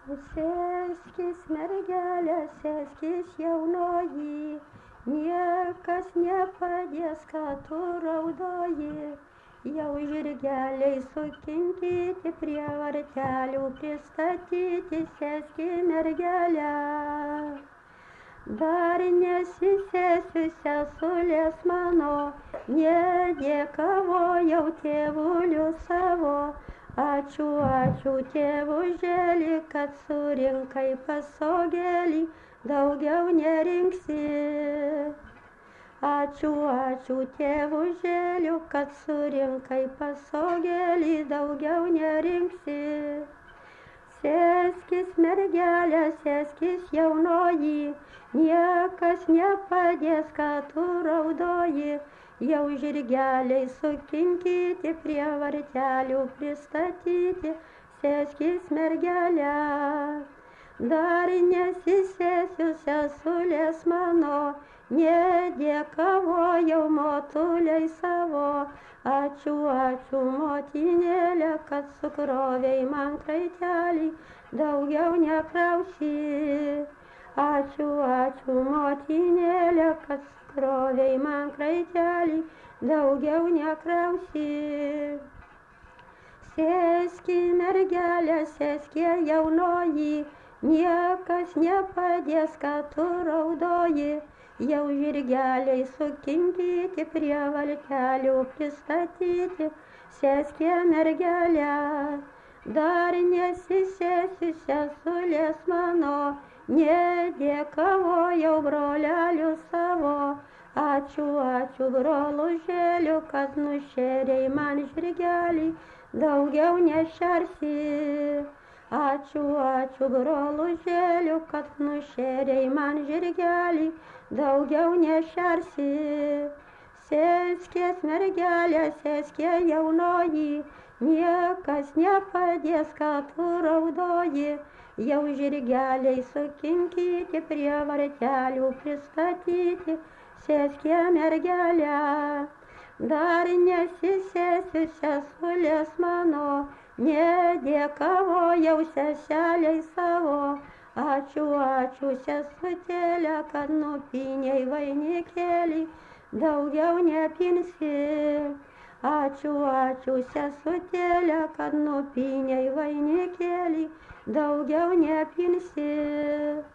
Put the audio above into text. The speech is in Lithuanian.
Sėskis mergelė, sėskis jaunoji, niekas nepadės, kad tu raudoji. Jau žirgeliai sukinkyti, prie vartelių pristatyti, sėski mergelę. Dar nesisėsiu sesulės mano, nedėkavojau tėvulių savo. Ačiū, ačiū tėvužėli, kad surinkai pasogėlį, daugiau nerinksi. Ačiū, ačiū tėvužėliu, kad surinkai pasogėlį, daugiau nerinksi. Sėskis mergelė, sėskis jaunoji, niekas nepadės, kad tu raudoji. Jau žirgeliai sukinkyti, prie vartelių pristatyti, sėskis mergelė. Dar nesisėsiu sesulės mano, nedėkavojau motuliai savo. Ačiū, ačiū motinėlė, kad sukrovei man kraitelį, daugiau nekrausi. Ačiū, ačiū motinėlė, kad sukrovei man kraitelį, daugiau nekrausi. Sėski mergelė, sėski jaunoji, niekas nepadės, kad tu raudoji. Jau žirgeliai sukinkyti, prie vartelių pristatyti, sėski mergelė. Dar nesisėsiu sesulės mano, nedėkavojau brolelių savo. Ačiū, ačiū brolužėliu, kad nušėrei man žirgelį, daugiau nešersi. Ačiū, ačiū brolužėliu, kad nušėrei man žirgelį, daugiau nešersi. Sėskės mergelė, sėskė jaunoji, niekas nepadės, kad tu raudoji. Jau žirgeliai sukinkyti, prie vartelių pristatyti, sėskė mergelė. Dar nesisėsiu sesulės mano, nedėkavojau seseliai savo. Ačiū, ačiū sesutėlė, kad nupynei vainikėlį, daugiau nepinsi. Ačiū, ačiū sesutėlė, kad nupynei vainikėlį, daugiau nepinsi.